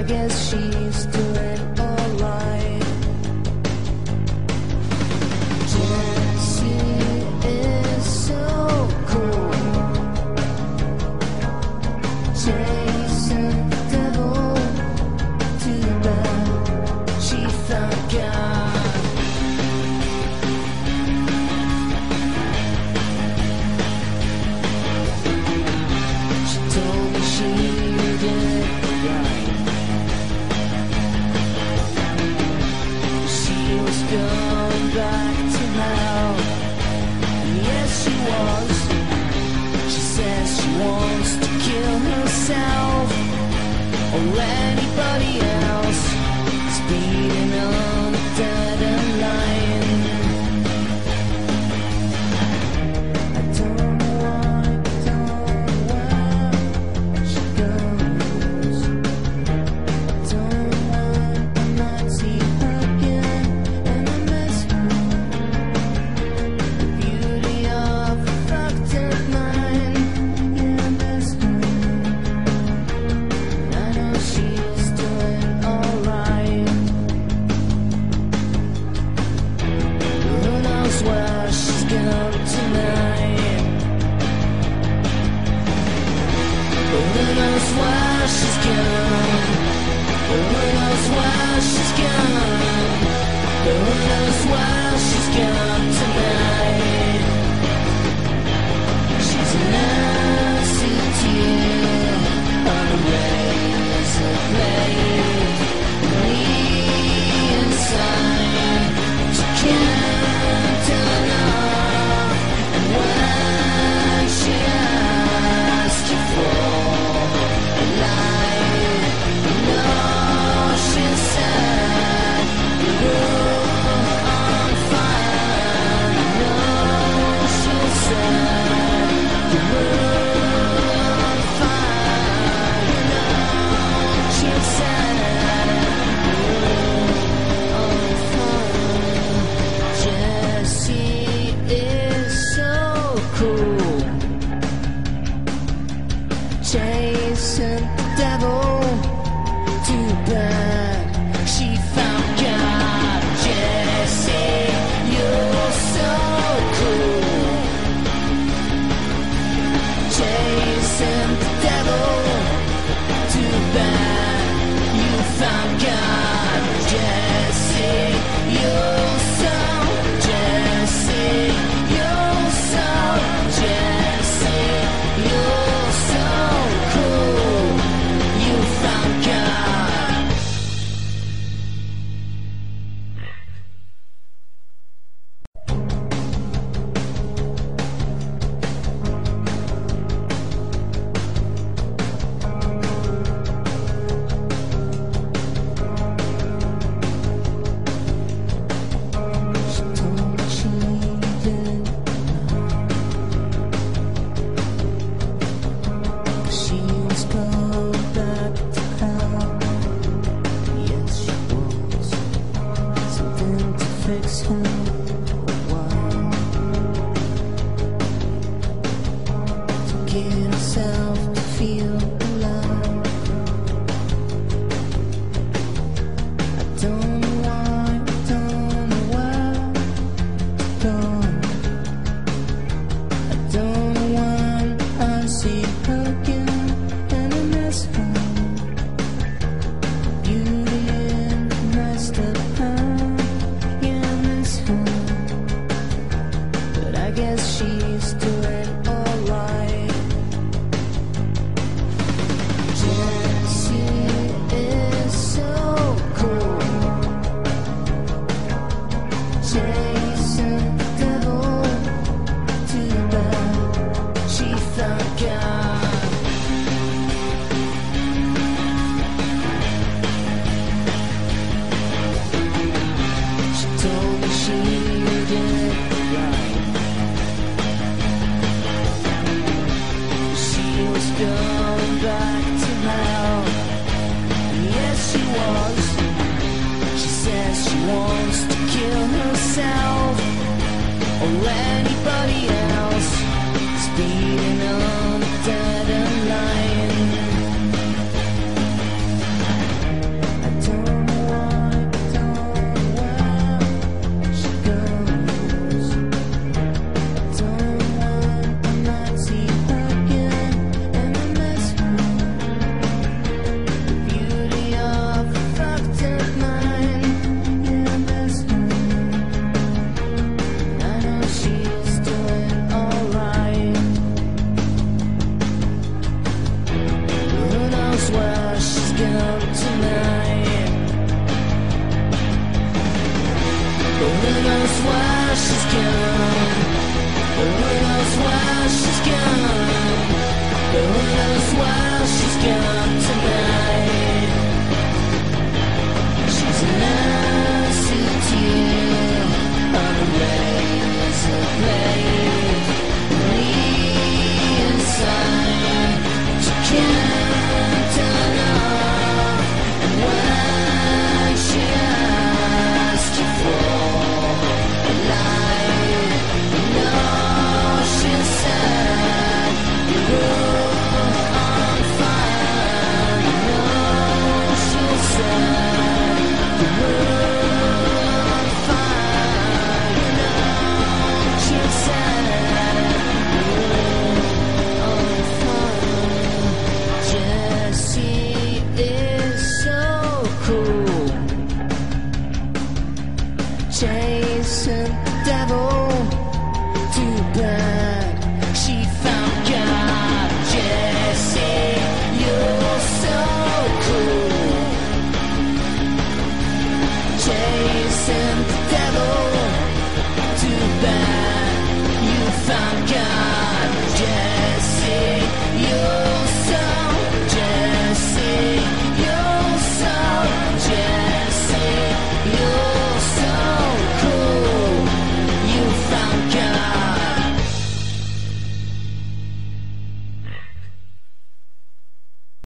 guess she's doing alright. Jessie is so cool, chasing the devil. Too bad she found God. She told me she did right. She was going back to hell, and yes she was. She says she wants to kill herself or anybody else, speeding on a dead end line. I don't know why, don't know where she goes. Don't want I might see her again, and I miss her. The beauty of a fucked up mind, yeah, I miss her. And I know she's doing alright. Who knows where she's going tonight? Who knows where she's gone? Who knows where she's gone? Who knows where she's gone tonight? She's an answer to you on a razor blade. Me inside, she can't turn off. And when she asks you for a light, you know she said the room on fire. You know she said the room on fire. You know she said the room on fire. Jessie is so cool, chasing the devil. Too bad she found God. Jessie, you're so cool, chasing the devil. Too bad you found God. Jessie, you're so Jessie, you're so Jessie, you're so cool. You found God. She told me she did she was going back to hell. Yes, she was. Something to fix her. Why? To get herself to feel alive. I don't know why, don't know where to go. I don't know when I see her again, and I miss her. Beauty in the messed up hand, yeah, I miss her. But I guess she's doing alright. Jessie is so cool, chasing the devil. Too bad she found God. She told me she did right. She was going back to hell, and yes she was. She says she wants to kill herself or anybody else, speeding on a dead end line. come tonight. But who knows why she's gone? But who knows why she's gone? But who knows why she's gone